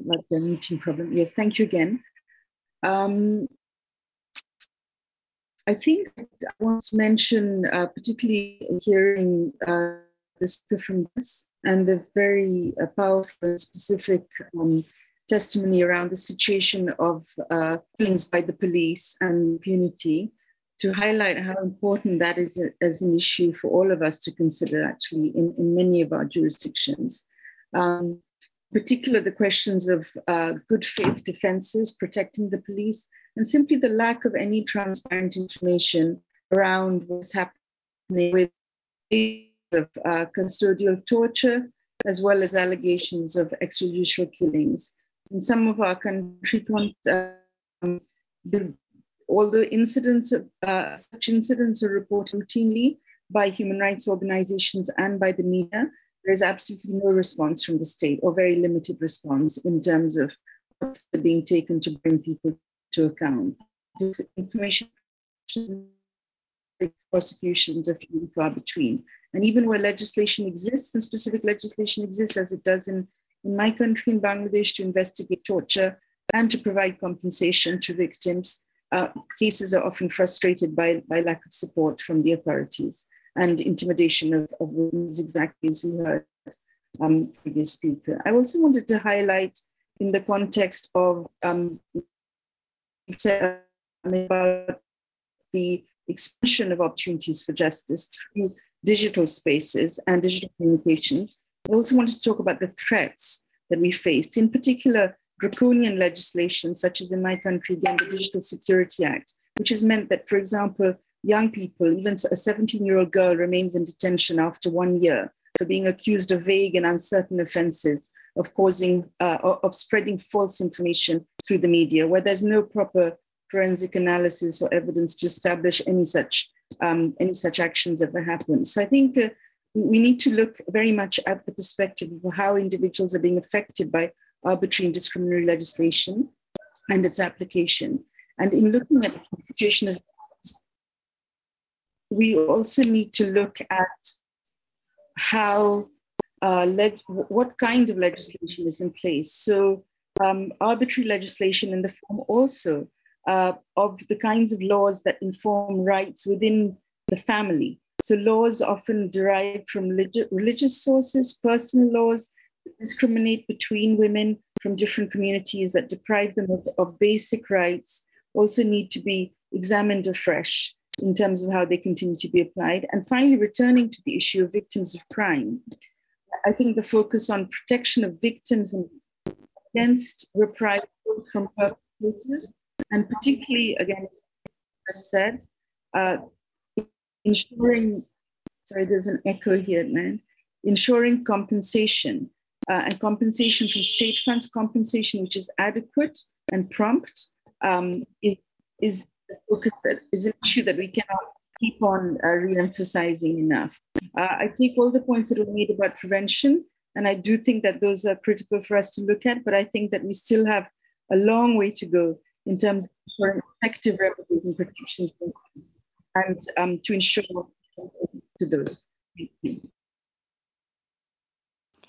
like the meeting problem. Yes, thank you again. Um, I think I want to mention, particularly hearing this from us and the very powerful and specific testimony around the situation of killings by the police and impunity, to highlight how important that is as an issue for all of us to consider, actually, in many of our jurisdictions. In particular, the questions of good faith defenses, protecting the police, and simply the lack of any transparent information around what's happening with of custodial torture, as well as allegations of extrajudicial killings. In some of our country, although incidents of such incidents are reported routinely by human rights organizations and by the media, there's absolutely no response from the state, or very limited response in terms of what's being taken to bring people to account. This information, prosecutions are few and far between. And even where legislation exists, and specific legislation exists, as it does in my country, in Bangladesh, to investigate torture and to provide compensation to victims, cases are often frustrated by lack of support from the authorities and intimidation of women, exactly as we heard previous speaker. I also wanted to highlight, in the context of about the expansion of opportunities for justice through digital spaces and digital communications, I also wanted to talk about the threats that we face, in particular, draconian legislation, such as in my country, again, the Digital Security Act, which has meant that, for example, young people, even a 17-year-old girl, remains in detention after 1 year for being accused of vague and uncertain offenses, of causing, of spreading false information through the media, where there's no proper forensic analysis or evidence to establish any such actions ever happened. So I think we need to look very much at the perspective of how individuals are being affected by arbitrary and discriminatory legislation and its application. And in looking at the situation of, we also need to look at how, what kind of legislation is in place. So arbitrary legislation in the form also of the kinds of laws that inform rights within the family. So laws often derived from religious sources, personal laws that discriminate between women from different communities, that deprive them of basic rights, also need to be examined afresh in terms of how they continue to be applied. And finally, returning to the issue of victims of crime, I think the focus on protection of victims and against reprisal from perpetrators, and particularly, again, as I said, ensuring, sorry, there's an echo here, man, ensuring compensation and compensation from state funds, compensation which is adequate and prompt, is the focus, that is an issue that we cannot keep on re-emphasizing enough. I take all the points that were made about prevention, and I do think that those are critical for us to look at, but I think that we still have a long way to go in terms of ensuring effective remedies and protections and to ensure to those. Thank you.